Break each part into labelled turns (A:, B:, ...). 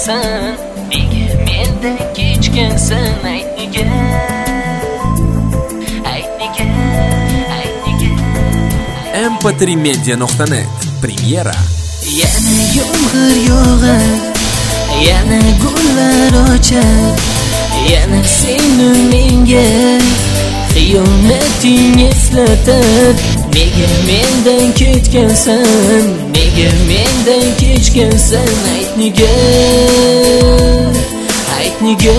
A: kechgansan, nega mendan kechgansan, ayt nega, ayt nega, ayt nega.
B: mp3media.net Premyera.
A: Yana yomg'ir yog'ar, yana gullar ochar, yana seni menga xiyonating eslatar. Nega mendan ketgansan, nega mendan kechgansan, ayt nega, ayt nega.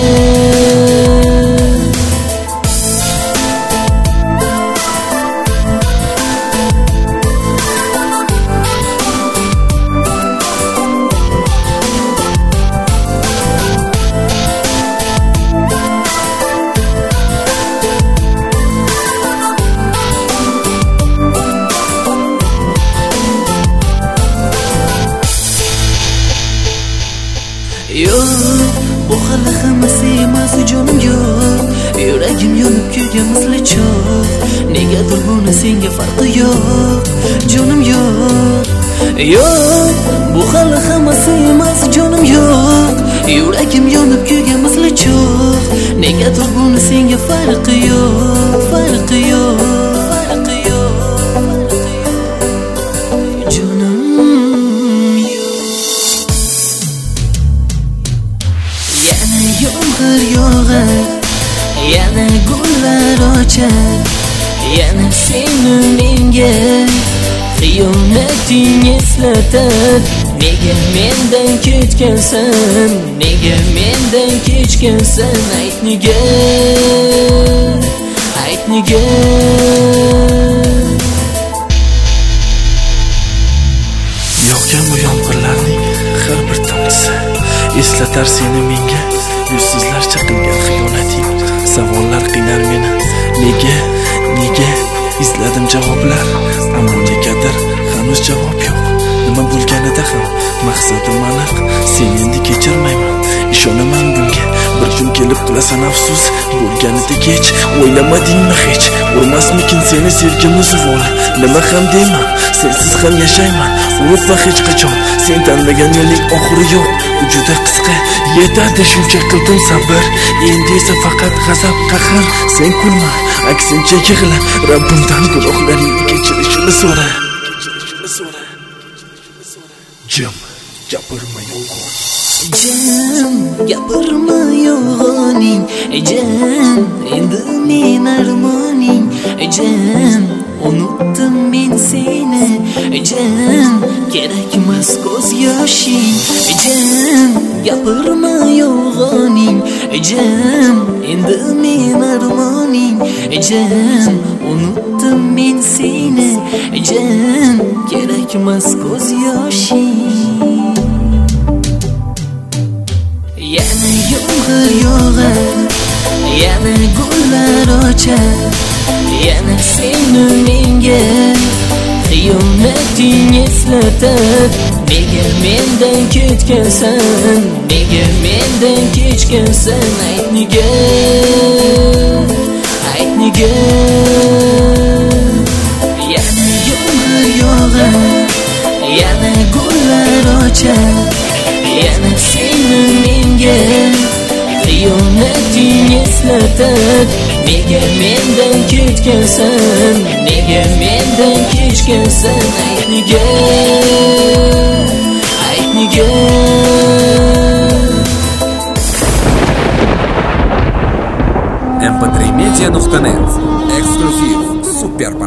A: Yo'q, bu hali hammasi emas jonim, yo'q. Yuragim yonib kuygan misli cho'g'. Negadir buni senga farqi yo'q, jonim, yo'q. Yo'q, bu hali hammasi emas jonim, yo'q. Yuragim yonib kuygan misli cho'g'. Negadir buni senga farqi yo'q, farqi yo'q, farqi yo'q, farqi yo'q. Jonim yomg'ir yog'ar, yana gullar ochar, yana seni menga xiyonating eslatar. Nega mendan ketgansan, nega mendan kechgansan, ayt nega, ayt nega.
C: Yoqgan bu yomg'irlarning har bir tomchisi eslatar seni menga. Yuzsizlarcha qilgan xiyonating, savollar qiynar meni. Nega, nega? Izladim javoblar, ammo negadir hanuz javob yo'q. Nima bo'lganida ham maqsadim aniq, sen endi kechirmayman, ishonaman bunga. Bir kun kelib qilasan afsus, bo'lganida kech. O'ylamadingmi hech, urmasmikin seni sevgimiz uvoli. Nima ham deyman, sensiz ham yashayman. Unutma hech qachon, sen tanlagan yo'ling oxiri yo'q. Bu juda qisqa, yetardi shuncha qildim sabr. Endi esa faqat g'azab, qahr. Sen kulma, aksincha yig'la. Rabbimdan gunohlaringni kechirishini so'ra. Jim, gapirma yolg'on.
A: Jim, gapirma yolg'oning. Jim, endi men armoning. Jim, unutdim men seni. Jim, kerakmas ko'z yoshing. Jim, gapirma yolg'oning. Jim, endi men armoning. Jim, unutdim men seni. Jim, kerakmas ko'z yoshing. Yana yomg'ir yog'ar, yana gullar ochar, yana seni menga xiyonating eslatar. Nega mendan ketgansan, nega mendan kechgansan, ayt nega, ayt nega. Yana yomg'ir yog'ar, yana gullar ochar, yana seni menga xiyonating eslatar. Nega mendan ketgansan, nega mendan kechgansan, ayt nega, ayt nega.
B: mp3media.net Эксклюзив, супер